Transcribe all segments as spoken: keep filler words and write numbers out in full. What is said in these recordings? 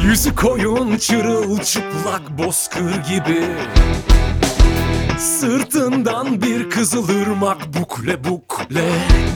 Yüzü koyun çırılçıplak bozkır gibi, sırtından bir kızılırmak bukle bukle.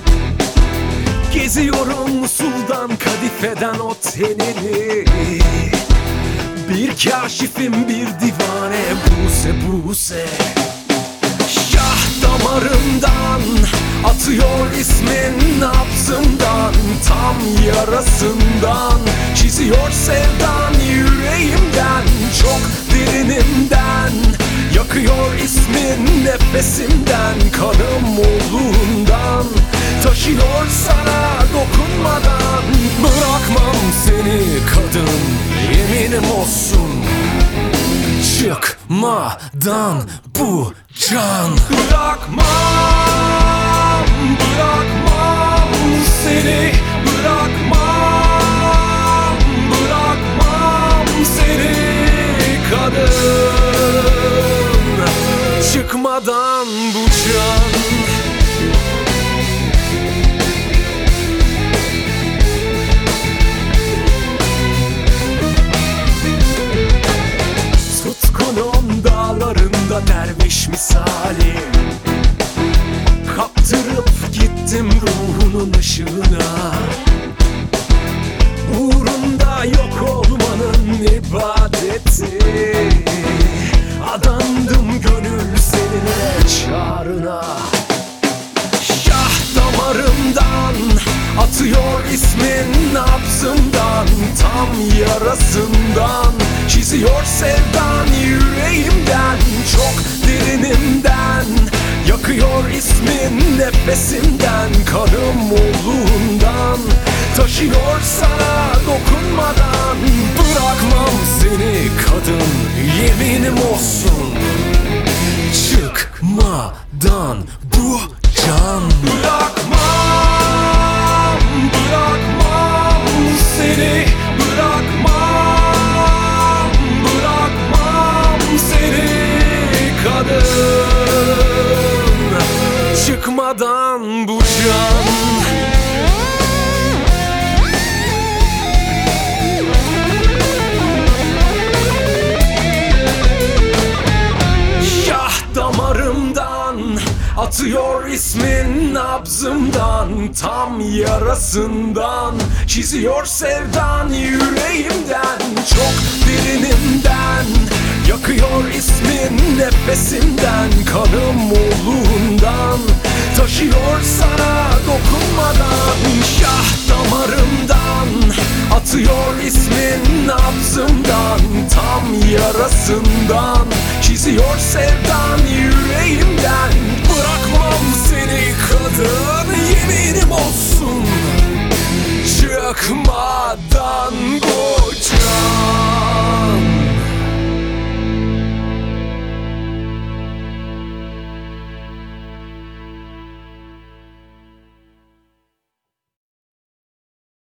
Geziyorum suldan kadifeden o tenini, bir kaşifim bir divane buse buse. Şah damarımdan atıyor ismin, nabzımdan tam yarasından. Çiziyor sevdan yüreğimden, çok derinimden. Yakıyor ismin nefesimden, kanım olduğundan. Taşıyor sana dokunmadan. Bırakmam seni kadın, yeminim olsun. Çıkmadan bu can. Bırakmam, bırakmam seni. Bırakmam, bırakmam seni kadın. Çıkmadan bu can. Tutkunun dağlarında derviş misali, kaptırıp gittim ruhunun ışığına. Uğrunda yok olmanın ibadeti, adandım gönül seninle çağrına. Şah damarımdan atıyor ismin, nabzımdan tam yarasından. Çiziyor sevdan yüreğimden, çok derinimden. Yakıyor ismin nefesimden, kanım olduğundan. Taşıyor sana dokunmadan. Bırakmam seni kadın, yeminim olsun. Çıkmadan bu can. Bırakmam, bırakmam seni. Bırakmam, bırakmam seni kadın. Çıkmadan bu can. Atıyor ismin nabzımdan, tam yarasından. Çiziyor sevdan yüreğimden, çok derinimden. Yakıyor ismin nefesimden, kanım olduğundan. Taşıyor sana dokunmadan. Şah